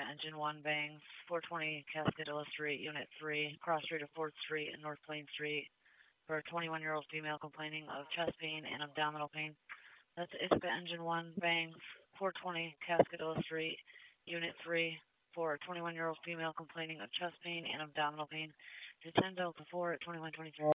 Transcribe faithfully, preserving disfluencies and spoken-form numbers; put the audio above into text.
Engine one bangs, four twenty Cascade Illustrate, Unit three, cross street of fourth Street and North Plain Street for a twenty-one-year-old female complaining of chest pain and abdominal pain. That's Ithaca Engine one bangs, four twenty Cascade Illustrate, Unit three for a twenty-one-year-old female complaining of chest pain and abdominal pain. To ten Delta four at twenty-one twenty-three.